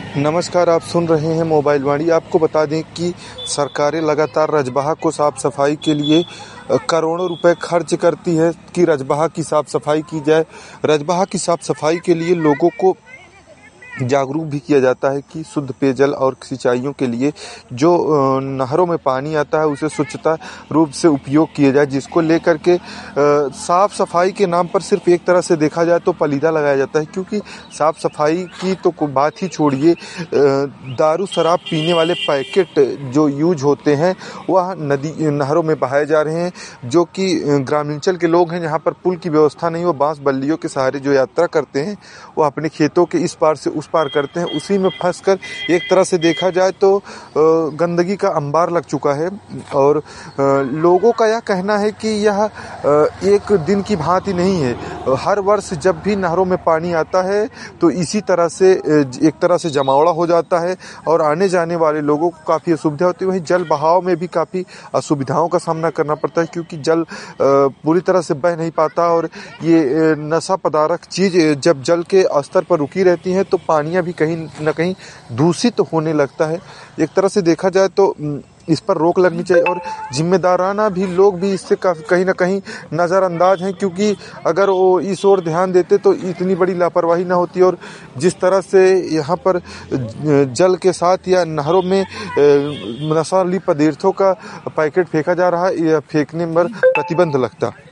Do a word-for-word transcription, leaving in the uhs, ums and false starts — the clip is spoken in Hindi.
नमस्कार, आप सुन रहे हैं मोबाइल वाणी। आपको बता दें कि सरकारें लगातार रजबहा को साफ सफाई के लिए करोड़ों रुपए खर्च करती है कि रजबहा की साफ सफाई की जाए। रजबहा की साफ सफाई के लिए लोगों को जागरूक भी किया जाता है कि शुद्ध पेयजल और सिंचाइयों के लिए जो नहरों में पानी आता है उसे स्वच्छता रूप से उपयोग किया जाए, जिसको लेकर के साफ सफाई के नाम पर सिर्फ एक तरह से देखा जाए तो पलीदा लगाया जाता है। क्योंकि साफ सफाई की तो कोई बात ही छोड़िए, दारू शराब पीने वाले पैकेट जो यूज होते हैं वह नदी नहरों में बहाए जा रहे हैं। जो कि ग्रामीणचल के लोग हैं, जहाँ पर पुल की व्यवस्था नहीं, वो बांस बल्लियों के सहारे जो यात्रा करते हैं वो अपने खेतों के इस पार से उस पार करते हैं। उसी में फंसकर एक तरह से देखा जाए तो गंदगी का अंबार लग चुका है। और लोगों का यह कहना है कि यह एक दिन की भांति नहीं है। हर वर्ष जब भी नहरों में पानी आता है तो इसी तरह से एक तरह से जमावड़ा हो जाता है और आने जाने वाले लोगों को काफ़ी असुविधा होती है। वहीं जल बहाव में भी काफ़ी असुविधाओं का सामना करना पड़ता है, क्योंकि जल पूरी तरह से बह नहीं पाता। और ये नशा पदार्थ चीज़ जब जल के स्तर पर रुकी रहती हैं तो पानियाँ भी कहीं न कहीं दूषित तो होने लगता है। एक तरह से देखा जाए तो इस पर रोक लगनी चाहिए और जिम्मेदाराना भी लोग भी इससे कहीं ना कहीं नज़रअंदाज हैं। क्योंकि अगर वो इस ओर ध्यान देते तो इतनी बड़ी लापरवाही ना होती। और जिस तरह से यहाँ पर जल के साथ या नहरों में नशाली पदार्थों का पैकेट फेंका जा रहा है, यह फेंकने पर प्रतिबंध लगता।